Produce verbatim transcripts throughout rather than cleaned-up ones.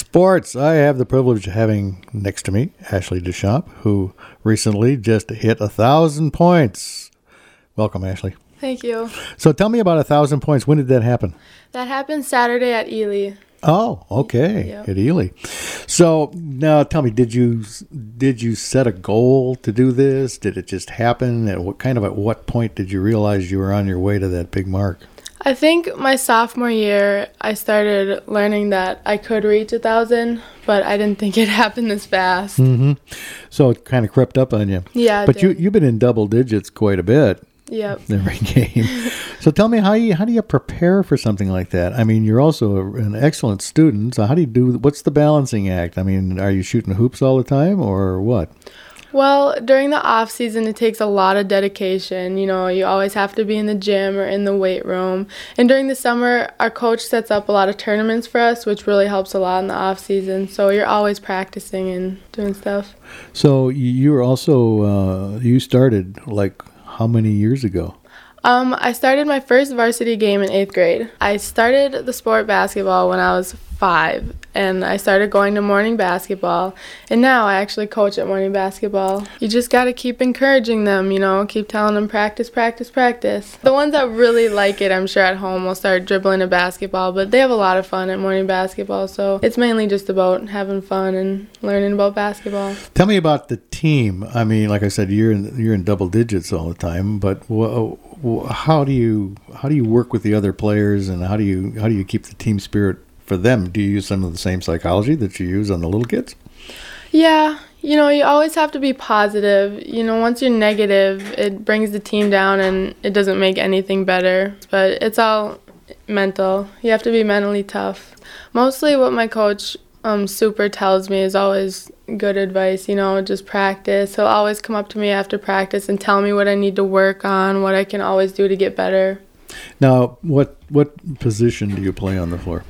Sports. I have the privilege of having next to me Ashley Deschamps, who recently just hit a thousand points. Welcome, Ashley. Thank you. So tell me about a thousand points. When did that happen? That happened Saturday at Ely. Oh, okay, Yep. at Ely. So now tell me, did you did you set a goal to do this? Did it just happen? At what kind of at what point did you realize you were on your way to that big mark? I think my sophomore year, I started learning that I could reach a thousand, but I didn't think it happened this fast. Mm-hmm. So it kind of crept up on you. Yeah, it but you did. you've been in double digits quite a bit. Yep. Every game. So tell me, how you how do you prepare for something like that? I mean, you're also a, an excellent student. So how do you do? What's the balancing act? I mean, are you shooting hoops all the time, or what? Well, during the off season, it takes a lot of dedication. You know, you always have to be in the gym or in the weight room. And during the summer, our coach sets up a lot of tournaments for us, which really helps a lot in the off season. So you're always practicing and doing stuff. So you were also uh, you started like how many years ago? Um, I started my first varsity game in eighth grade. I started the sport basketball when I was five, and I started going to morning basketball, and now I actually coach at morning basketball. You just got to keep encouraging them, you know, keep telling them practice, practice, practice. The ones that really like it, I'm sure at home will start dribbling a basketball, but they have a lot of fun at morning basketball, so it's mainly just about having fun and learning about basketball. Tell me about the team. I mean, like I said, you're in you're in double digits all the time, but wh- wh- how do you how do you work with the other players, and how do you how do you keep the team spirit for them? Do you use some of the same psychology that you use on the little kids? Yeah, you know, you always have to be positive. You know, once you're negative, it brings the team down and it doesn't make anything better. But it's all mental. You have to be mentally tough. Mostly what my coach, um, Super, tells me is always good advice. You know, just practice. He'll always come up to me after practice and tell me what I need to work on, what I can always do to get better. Now, what what position do you play on the floor?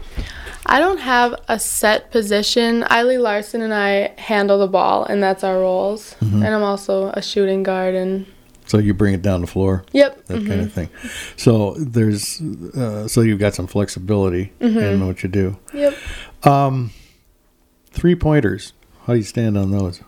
I don't have a set position. Eiley Larson and I handle the ball, and that's our roles. Mm-hmm. And I'm also a shooting guard. And so you bring it down the floor? Yep. That mm-hmm. kind of thing. So there's, uh, so you've got some flexibility mm-hmm. in what you do. Yep. Um, three-pointers, how do you stand on those?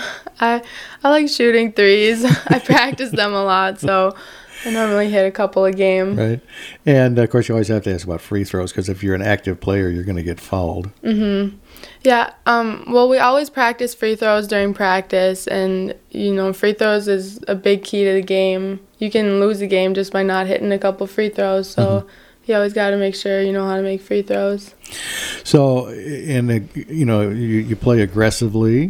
I I like shooting threes. I practice them a lot, so I normally hit a couple a game. Right. And, of course, you always have to ask about free throws, because if you're an active player, you're going to get fouled. Mm-hmm. Yeah. Um, well, we always practice free throws during practice, and, you know, free throws is a big key to the game. You can lose a game just by not hitting a couple free throws, so mm-hmm. you always got to make sure you know how to make free throws. So, in a, you know, you, you play aggressively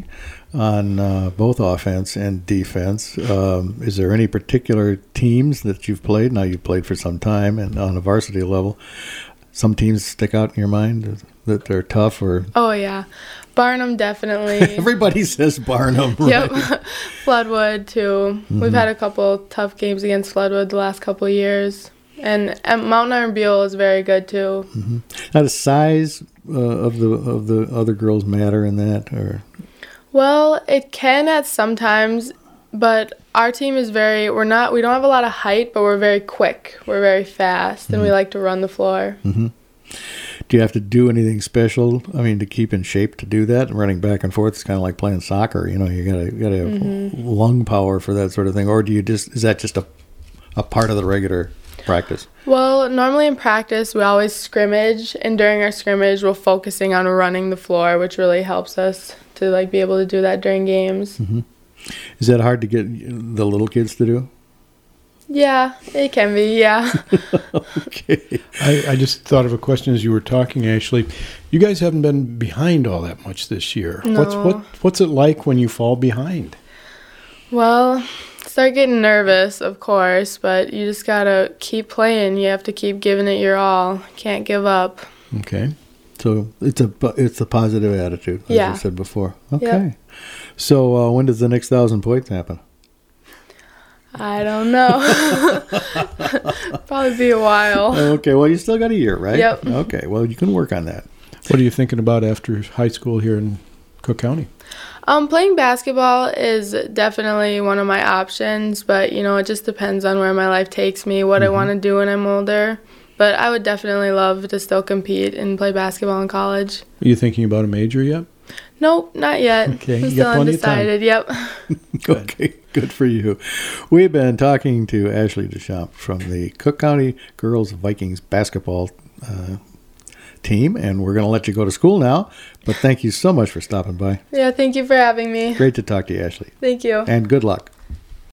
on uh, both offense and defense. Um, is there any particular teams that you've played? Now, you've played for some time and on a varsity level. Some teams stick out in your mind that they're tough, or? Oh, yeah. Barnum, definitely. Everybody says Barnum, right? Yep. Floodwood, too. Mm-hmm. We've had a couple tough games against Floodwood the last couple of years. And, and Mountain Iron Buell is very good, too. Mm-hmm. Now, the size uh, of the of the other girls matter in that, or? Well, it can at sometimes, but our team is very, we're not, we don't have a lot of height, but we're very quick. We're very fast, and mm-hmm. we like to run the floor. Mm-hmm. Do you have to do anything special, I mean, to keep in shape to do that? Running back and forth is kind of like playing soccer. You know, you got to got to have mm-hmm. lung power for that sort of thing. Or do you just, is that just a, a part of the regular practice? Well, normally in practice, we always scrimmage, and during our scrimmage, we're focusing on running the floor, which really helps us to like be able to do that during games. Mm-hmm. Is that hard to get the little kids to do? Yeah, it can be, yeah. Okay. I, I just thought of a question as you were talking, Ashley. You guys haven't been behind all that much this year. No. What's what what's it like when you fall behind? Well, start getting nervous, of course, but you just gotta keep playing. You have to keep giving it your all. Can't give up. Okay. So it's a it's a positive attitude, as yeah. I said before. Okay. Yep. So uh, when does the next thousand points happen? I don't know. Probably be a while. Okay. Well, you still got a year, right? Yep. Okay. Well, you can work on that. What are you thinking about after high school here in Cook County? Um, playing basketball is definitely one of my options, but, you know, it just depends on where my life takes me, what mm-hmm. I want to do when I'm older. but I would definitely love to still compete and play basketball in college. Are you thinking about a major yet? Nope, not yet. Okay, I'm you still got plenty of time. undecided. Yep. Okay, good for you. We've been talking to Ashley Deschamps from the Cook County Girls Vikings basketball uh, team, and we're going to let you go to school now. But thank you so much for stopping by. Yeah, thank you for having me. Great to talk to you, Ashley. Thank you. And good luck.